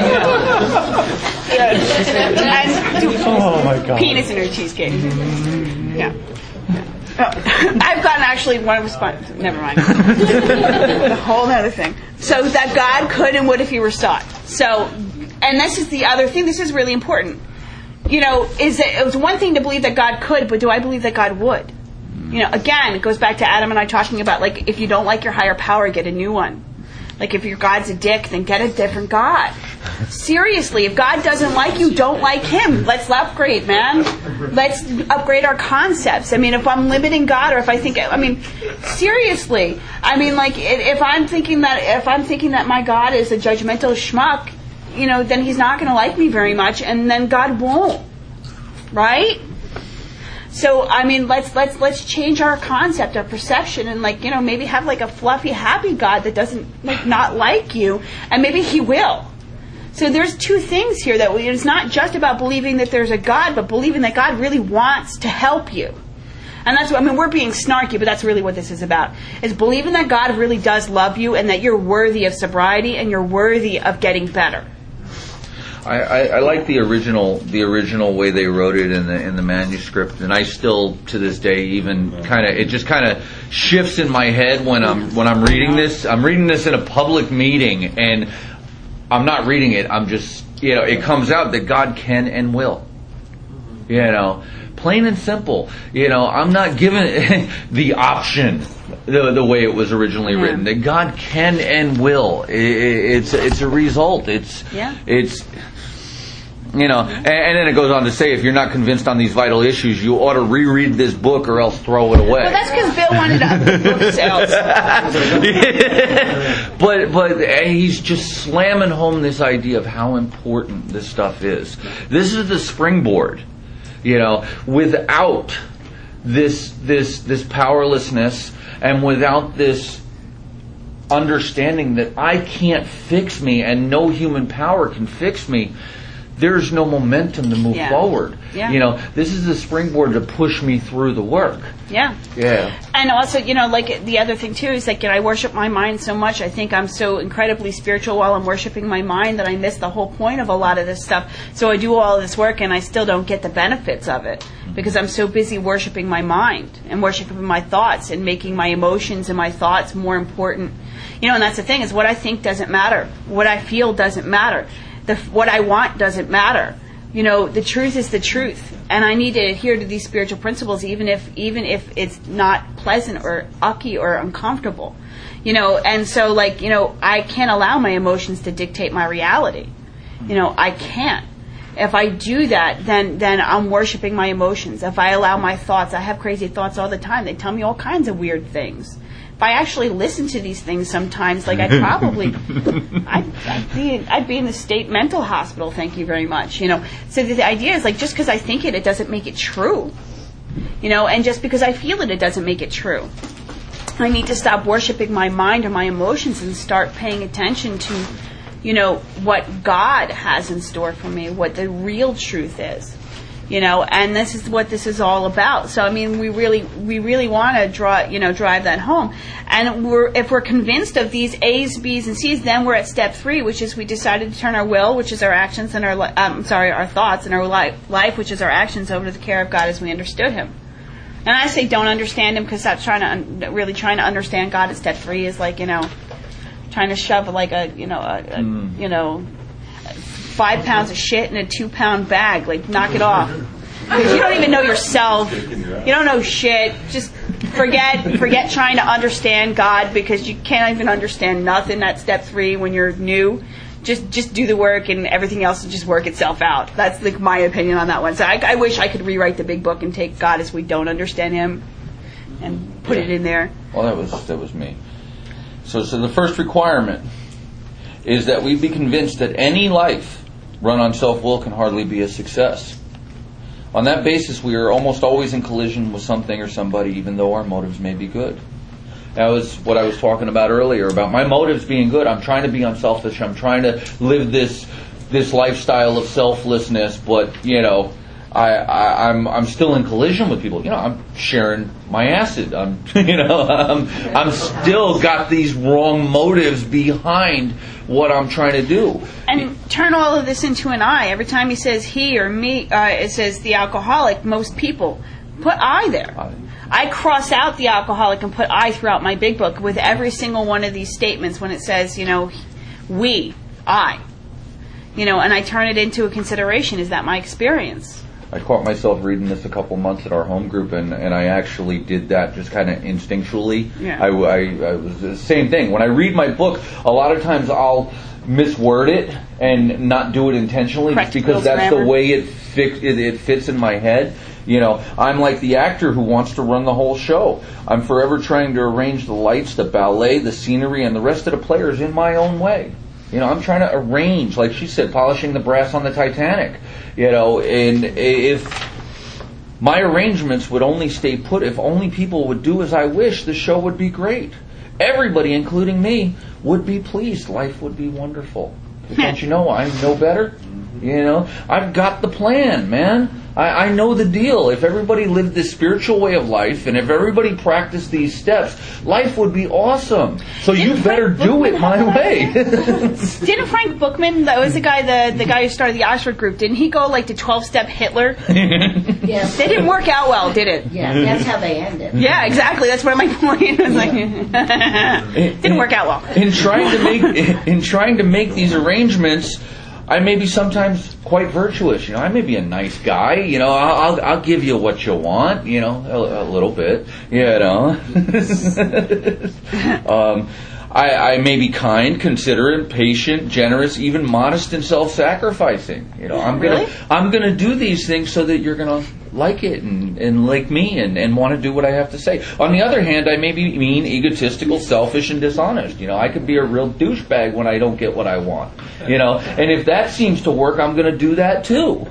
Yeah. And oh my God! Penis in her cheesecake. Yeah. Oh, I've gotten actually one response. Never mind. A whole other thing. So that God could and would if He were sought. So, and this is the other thing. This is really important. You know, is it, it was one thing to believe that God could, but do I believe that God would? You know, again, it goes back to Adam and I talking about, like, if you don't like your higher power, get a new one. Like, if your God's a dick, then get a different God. Seriously, if God doesn't like you, don't like Him. Let's upgrade, man. Let's upgrade our concepts. I mean, if I'm limiting God, or if I think, I mean, seriously, I mean, like, if I'm thinking that, if I'm thinking that my God is a judgmental schmuck, you know, then He's not going to like me very much, and then God won't, right? So, I mean, let's let's let's change our concept, our perception, and, like, you know, maybe have like a fluffy, happy God that doesn't, like, not like you, and maybe He will. So there's two things here that we, it's not just about believing that there's a God, but believing that God really wants to help you. And that's what, I mean, we're being snarky, but that's really what this is about. Is believing that God really does love you and that you're worthy of sobriety and you're worthy of getting better. I, I, I like the original the original way they wrote it in the in the manuscript, and I still to this day even kind of it just kind of shifts in my head when I'm when I'm reading this. I'm reading this in a public meeting, and I'm not reading it. I'm just, you know, it comes out that God can and will. You know, plain and simple. You know, I'm not given the option the the way it was originally yeah. written. That God can and will. It, it's it's a result. It's yeah. it's. You know, and, and then it goes on to say, if you're not convinced on these vital issues, you ought to reread this book or else throw it away. Well, that's because Bill wanted up book sales. yeah. But but he's just slamming home this idea of how important this stuff is. This is the springboard. You know, without this this this powerlessness and without this understanding that I can't fix me and no human power can fix me, there's no momentum to move yeah. forward. Yeah. You know, this is the springboard to push me through the work. Yeah. Yeah. And also, you know, like the other thing too is like, you know, I worship my mind so much. I think I'm so incredibly spiritual while I'm worshiping my mind that I miss the whole point of a lot of this stuff. So I do all this work and I still don't get the benefits of it because I'm so busy worshiping my mind and worshiping my thoughts and making my emotions and my thoughts more important. You know, and that's the thing is what I think doesn't matter. What I feel doesn't matter. The, what I want doesn't matter. You know, the truth is the truth, and I need to adhere to these spiritual principles, even if even if it's not pleasant or ucky or uncomfortable. You know, and so like you know, I can't allow my emotions to dictate my reality. You know, I can't. If I do that, then then I'm worshiping my emotions. If I allow my thoughts, I have crazy thoughts all the time. They tell me all kinds of weird things. If I actually listen to these things sometimes, like I'd probably, I'd, I'd be, I'd be in the state mental hospital. Thank you very much. You know, so the, the idea is like just because I think it, it doesn't make it true. You know, and just because I feel it, it doesn't make it true. I need to stop worshiping my mind or my emotions and start paying attention to, you know, what God has in store for me, what the real truth is. You know, and this is what this is all about. So, I mean, we really, we really want to draw, you know, drive that home. And we're, if we're convinced of these A's, B's, and C's, then we're at step three, which is we decided to turn our will, which is our actions, and our, um, sorry, our thoughts, and our life, life, which is our actions, over to the care of God as we understood Him. And I say don't understand him because that's trying to un- really trying to understand God at step three is like, you know, trying to shove like a, you know, a, a mm. you know, five pounds of shit in a two pound bag. Like, knock it off. Because you don't even know yourself. You don't know shit. Just forget forget trying to understand God because you can't even understand nothing at step three when you're new. Just just do the work and everything else will just work itself out. That's like my opinion on that one. So I, I wish I could rewrite the big book and take God as we don't understand him and put yeah. it in there. Well, that was that was me. So so the first requirement is that we be convinced that any life run on self-will can hardly be a success. On that basis, we are almost always in collision with something or somebody, even though our motives may be good. That was what I was talking about earlier, about my motives being good. I'm trying to be unselfish. I'm trying to live this this lifestyle of selflessness, but, you know, I, I, I'm I'm still in collision with people. You know, I'm sharing my acid. I'm, you know, I'm, I'm still got these wrong motives behind what I'm trying to do. And turn all of this into an I. Every time he says he or me, uh, it says the alcoholic, most people. Put I there. I, I cross out the alcoholic and put I throughout my big book with every single one of these statements when it says, you know, we, I. You know, and I turn it into a consideration. Is that my experience? I caught myself reading this a couple months at our home group, and, and I actually did that just kind of instinctually. Yeah. I, I, I was the same thing. When I read my book, a lot of times I'll misword it and not do it intentionally just because that's grammar. The way it, fi- it it fits in my head. You know, I'm like the actor who wants to run the whole show. I'm forever trying to arrange the lights, the ballet, the scenery, and the rest of the players in my own way. You know, I'm trying to arrange, like she said, polishing the brass on the Titanic. You know, and if my arrangements would only stay put, if only people would do as I wish, the show would be great. Everybody, including me, would be pleased. Life would be wonderful. Don't you know I know better? You know, I've got the plan, man. I, I know the deal. If everybody lived this spiritual way of life, and if everybody practiced these steps, life would be awesome. So Didn't you better Frank do Bookman it my way. Didn't Frank Bookman, that was the guy, the the guy who started the Oxford group, didn't he go like to twelve-step Hitler? Yes. They didn't work out well, did it? Yeah, that's how they ended. Yeah, exactly. That's what my point was. Like, didn't work out well. In trying to make in trying to make these arrangements, I may be sometimes quite virtuous. You know, I may be a nice guy. You know, I'll I'll, I'll give you what you want. You know, a, a little bit. You know, um, I, I may be kind, considerate, patient, generous, even modest and self-sacrificing. You know, I'm gonna really? I'm gonna do these things so that you're gonna like it and, and like me and, and want to do what I have to say. On the other hand, I may be mean, egotistical, selfish, and dishonest. You know, I could be a real douchebag when I don't get what I want. You know, and if that seems to work, I'm going to do that too.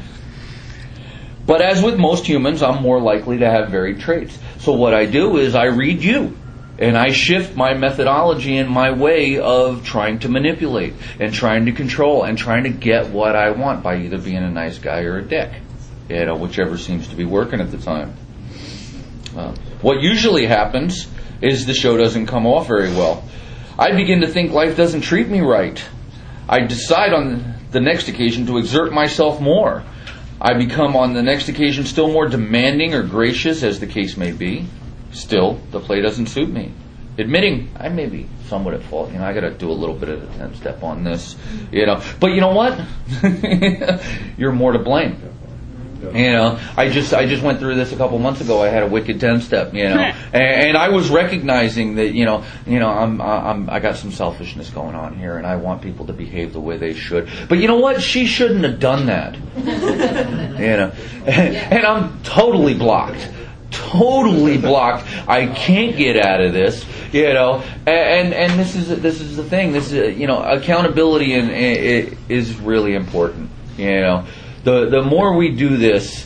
But as with most humans, I'm more likely to have varied traits. So what I do is I read you. And I shift my methodology and my way of trying to manipulate and trying to control and trying to get what I want by either being a nice guy or a dick. You know, whichever seems to be working at the time. Uh, what usually happens is the show doesn't come off very well. I begin to think life doesn't treat me right. I decide on the next occasion to exert myself more. I become on the next occasion still more demanding or gracious, as the case may be. Still, the play doesn't suit me. Admitting I may be somewhat at fault. You know, I got to do a little bit of a ten step on this. You know, but you know what? You're more to blame. You know, I just I just went through this a couple months ago. I had a wicked ten step. You know, and, and I was recognizing that you know you know I'm I'm I got some selfishness going on here, and I want people to behave the way they should. But you know what? She shouldn't have done that. You know, and, and I'm totally blocked. Totally blocked. I can't get out of this, you know. And and this is this is the thing. This is you know accountability and it is really important. You know, the the more we do this,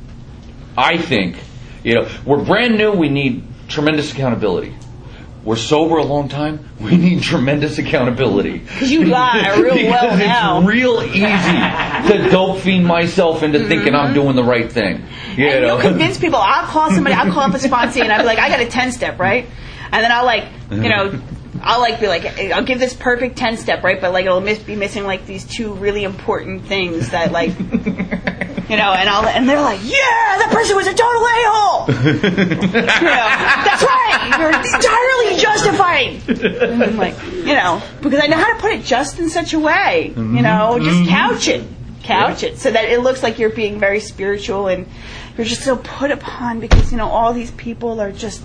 I think, you know, we're brand new. We need tremendous accountability. We're sober a long time. We need tremendous accountability. You lie real well now. It's real easy to dope fiend myself into thinking mm-hmm. I'm doing the right thing. You and know? You'll convince people. I'll call somebody. I'll call up a sponsee and I'll be like, I got a ten step, right? And then I'll like, you know, I'll like be like, I'll give this perfect ten step, right? But like it'll miss, be missing like these two really important things that like. You know, and all, and they're like, yeah, that person was a total a-hole. You know, that's right. You're entirely justified. And I'm like, you know, because I know how to put it just in such a way. You know, just couch it, couch it, so that it looks like you're being very spiritual and you're just so put upon because you know all these people are just.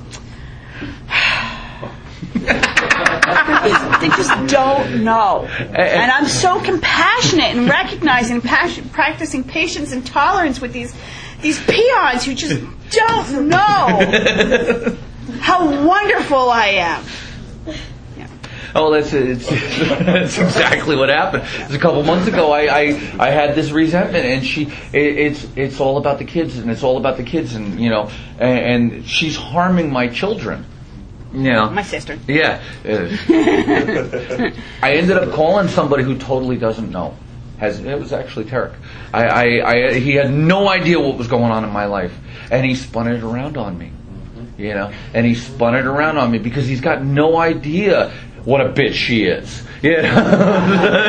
They just don't know. And I'm so compassionate and recognizing and passion, practicing patience and tolerance with these these peons who just don't know how wonderful I am. Yeah. Oh, that's it's, that's exactly what happened. It was a couple months ago. I, I, I had this resentment, and she it, it's it's all about the kids, and it's all about the kids, and you know, and, and she's harming my children. Yeah, my sister. Yeah, I ended up calling somebody who totally doesn't know. Has it was actually Tarek. I, I, I, he had no idea what was going on in my life, and he spun it around on me. You know, and he spun it around on me because he's got no idea what a bitch she is. You know?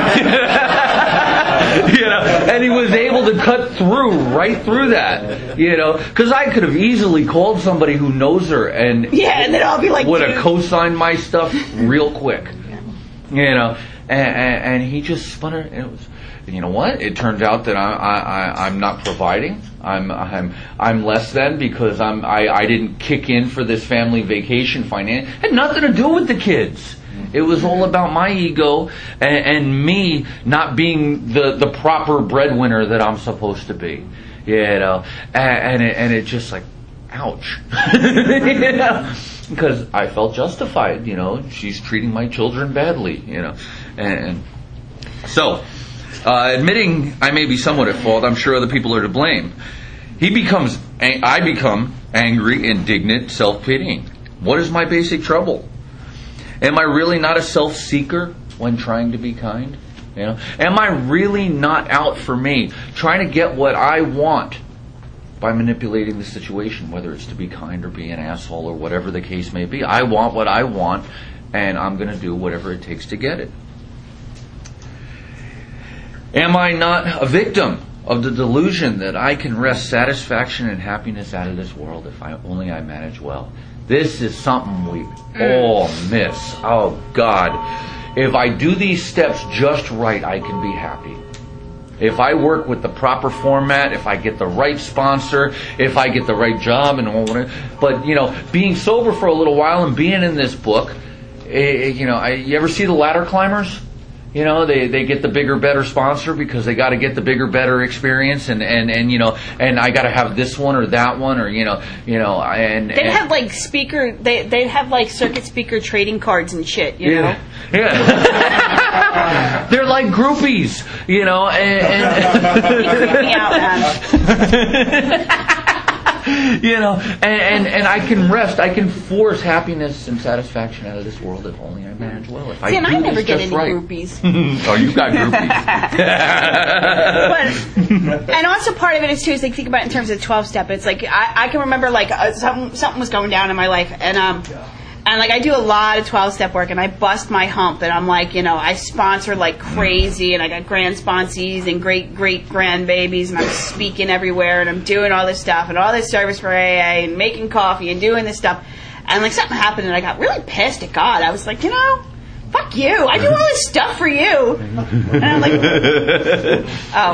You know, and he was able to cut through, right through that, you know, because I could have easily called somebody who knows her and yeah, and then I'll be like, would have co-signed my stuff real quick, you know, and, and, and he just spun her. And it was, you know what? It turns out that I, I, I'm not providing. I'm, I'm, I'm less than because I'm, I, I didn't kick in for this family vacation finance. It had nothing to do with the kids. It was all about my ego and, and me not being the, the proper breadwinner that I'm supposed to be, you know. And, and it, and it just like, ouch, you know, because I felt justified, you know. She's treating my children badly, you know, and, and so uh, admitting I may be somewhat at fault, I'm sure other people are to blame. He becomes, I become angry, indignant, self-pitying. What is my basic trouble? Am I really not a self-seeker when trying to be kind? You know, am I really not out for me, trying to get what I want by manipulating the situation, whether it's to be kind or be an asshole or whatever the case may be? I want what I want, and I'm going to do whatever it takes to get it. Am I not a victim of the delusion that I can wrest satisfaction and happiness out of this world if I only I manage well? This is something we all miss. Oh, God. If I do these steps just right, I can be happy. If I work with the proper format, if I get the right sponsor, if I get the right job, and all that. But, you know, being sober for a little while and being in this book, eh, you know, I, you ever see the ladder climbers? You know, they, they get the bigger, better sponsor because they got to get the bigger, better experience, and, and, and you know, and I got to have this one or that one, or you know, you know, and they'd and, have like speaker, they they'd have like circuit speaker trading cards and shit, you yeah, know. Yeah, they're like groupies, you know, and, and you creep me out, man. You know, and, and and I can rest. I can force happiness and satisfaction out of this world if only I manage well. If See, I and do I never this get just any right. groupies. Oh, you got groupies. But, and also part of it is too is like think about it in terms of twelve step. It's like I, I can remember like uh, something something was going down in my life, and um. And, like, I do a lot of twelve-step work, and I bust my hump, and I'm like, you know, I sponsor like crazy, and I got grand sponsees and great, great grandbabies, and I'm speaking everywhere, and I'm doing all this stuff, and all this service for A A, and making coffee, and doing this stuff. And, like, something happened, and I got really pissed at God. I was like, you know, fuck you. I do all this stuff for you. And I'm like, oh.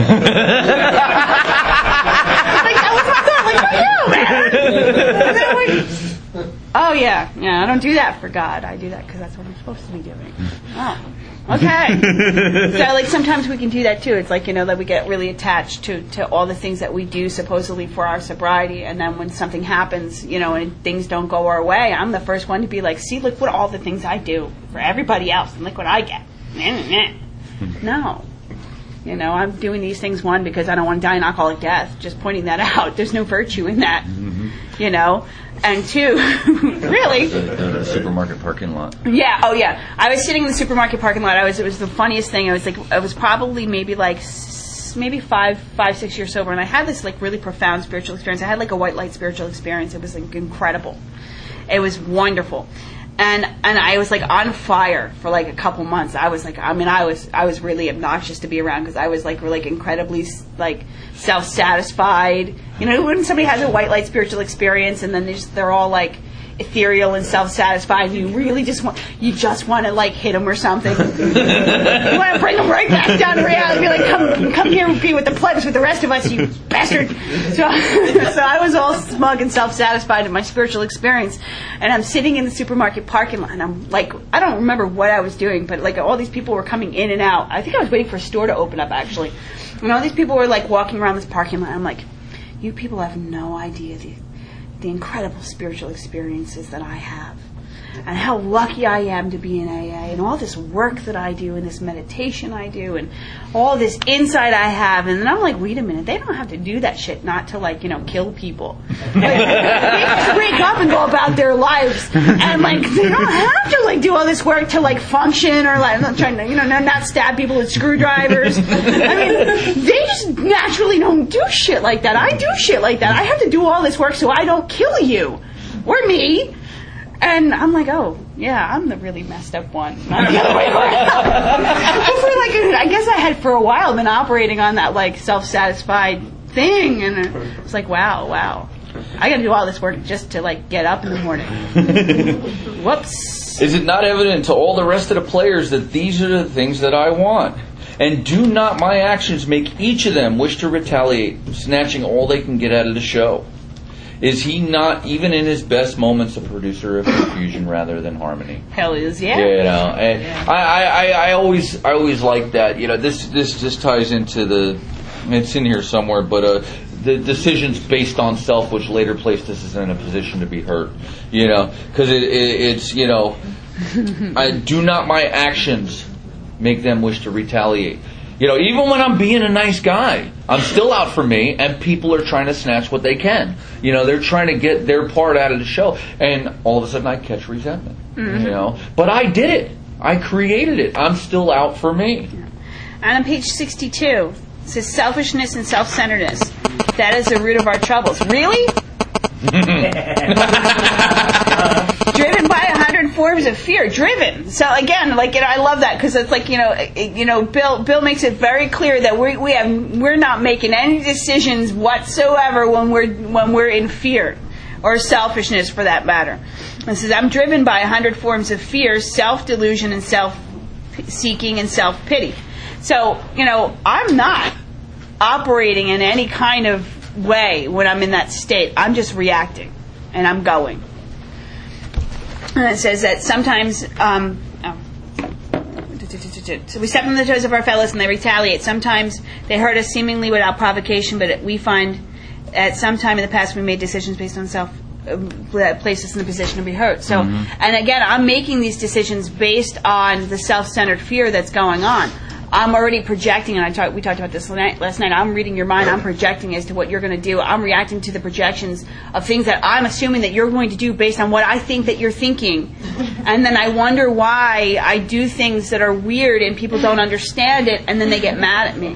Like, that was my thought. Like, fuck you, man. And then I'm like, oh, yeah. Yeah, I don't do that for God. I do that because that's what I'm supposed to be doing. Oh, okay. So, like, sometimes we can do that, too. It's like, you know, that we get really attached to, to all the things that we do supposedly for our sobriety. And then when something happens, you know, and things don't go our way, I'm the first one to be like, see, look what all the things I do for everybody else. And look what I get. No. You know, I'm doing these things, one, because I don't want to die an alcoholic death. Just pointing that out. There's no virtue in that. Mm-hmm. You know? And two, really? The, the, the supermarket parking lot. Yeah, oh yeah. I was sitting in the supermarket parking lot. I was, it was the funniest thing. I was like, I was probably maybe like, maybe five, five, six years sober. And I had this like really profound spiritual experience. I had like a white light spiritual experience. It was like incredible. It was wonderful. and and I was like on fire for like a couple months. I was like, I mean, I was I was really obnoxious to be around because I was like really like incredibly like self-satisfied. You know, when somebody has a white light spiritual experience and then they just, they're all like ethereal and self-satisfied, you really just want you just want to like hit them or something. You want to bring them right back down to reality. Be like, come come here and be with the plebs with the rest of us, you bastard. So, so I was all smug and self-satisfied in my spiritual experience, and I'm sitting in the supermarket parking lot, and I'm like, I don't remember what I was doing, but like all these people were coming in and out. I think I was waiting for a store to open up actually, and all these people were like walking around this parking lot. I'm like, you people have no idea the the incredible spiritual experiences that I have, and how lucky I am to be in A A, and all this work that I do, and this meditation I do, and all this insight I have. And then I'm like, wait a minute, they don't have to do that shit not to like, you know, kill people. Like, they just wake up and go about their lives, and like they don't have to like do all this work to like function, or like I'm not trying to, you know, not stab people with screwdrivers. I mean, they just naturally don't do shit like that. I do shit like that. I have to do all this work so I don't kill you or me. And I'm like, oh, yeah, I'm the really messed up one. Not the other way around. For like, I guess I had for a while been operating on that like self-satisfied thing, and it's like, wow, wow, I got to do all this work just to like get up in the morning. Whoops. Is it not evident to all the rest of the players that these are the things that I want? And do not my actions make each of them wish to retaliate, snatching all they can get out of the show? Is he not, even in his best moments, a producer of confusion rather than harmony? Hell is, yeah. You know, and yeah. I, I, I always, I always like that. You know, this, this just ties into the. It's in here somewhere, but uh, the decisions based on self, which later placed us in a position to be hurt. You know, because it, it, it's you know, I do not my actions make them wish to retaliate. You know, even when I'm being a nice guy, I'm still out for me, and people are trying to snatch what they can. You know, they're trying to get their part out of the show, and all of a sudden I catch resentment. Mm-hmm. You know, but I did it. I created it. I'm still out for me. And on page sixty-two, it says selfishness and self-centeredness. That is the root of our troubles. Really? Driven by a hundred forms of fear. Driven. So again, like, you know, I love that because it's like, you know, it, you know, Bill Bill makes it very clear that we we have we're not making any decisions whatsoever when we're when we're in fear or selfishness, for that matter. It says, I'm driven by a hundred forms of fear, self-delusion, and self-seeking and self-pity. So, you know, I'm not operating in any kind of way when I'm in that state. I'm just reacting, and I'm going. And it says that sometimes, um, oh. So we step on the toes of our fellows and they retaliate. Sometimes they hurt us seemingly without provocation, but we find at some time in the past we made decisions based on self uh, that place us in the position to be hurt. So, mm-hmm. And again, I'm making these decisions based on the self-centered fear that's going on. I'm already projecting, and I talk, we talked about this last night, I'm reading your mind, I'm projecting as to what you're going to do. I'm reacting to the projections of things that I'm assuming that you're going to do based on what I think that you're thinking. And then I wonder why I do things that are weird and people don't understand it, and then they get mad at me.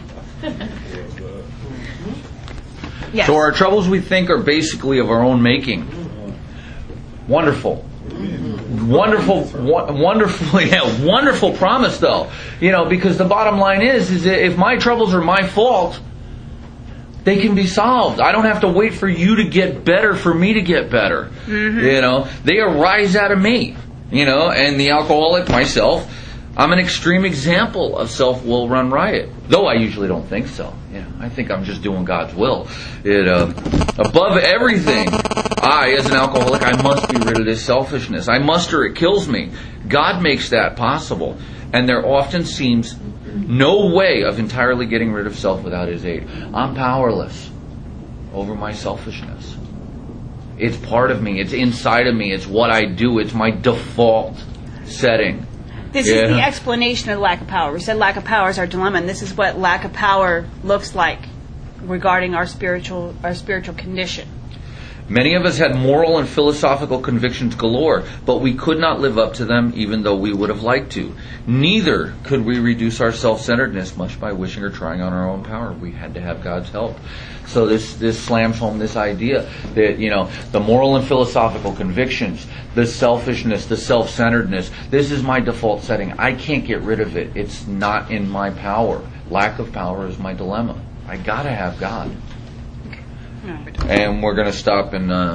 Yes. So our troubles, we think, are basically of our own making. Wonderful. Wonderful, wonderful, yeah, wonderful promise, though. You know, because the bottom line is, is that if my troubles are my fault, they can be solved. I don't have to wait for you to get better for me to get better. Mm-hmm. You know, they arise out of me. You know, and the alcoholic, myself, I'm an extreme example of self-will run riot. Though I usually don't think so. You know, I think I'm just doing God's will. It uh, above everything, I, as an alcoholic, I must be rid of this selfishness. I must, or it kills me. God makes that possible. And there often seems no way of entirely getting rid of self without His aid. I'm powerless over my selfishness. It's part of me. It's inside of me. It's what I do. It's my default setting. This yeah. is the explanation of lack of power. We said lack of power is our dilemma, and this is what lack of power looks like regarding our spiritual our spiritual condition. Many of us had moral and philosophical convictions galore, but we could not live up to them even though we would have liked to. Neither could we reduce our self-centeredness much by wishing or trying on our own power. We had to have God's help. So this, this slams home this idea that, you know, the moral and philosophical convictions, the selfishness, the self-centeredness, this is my default setting. I can't get rid of it. It's not in my power. Lack of power is my dilemma. I gotta have God. And we're going to stop and uh,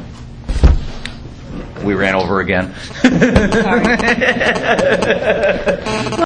we ran over again. Sorry.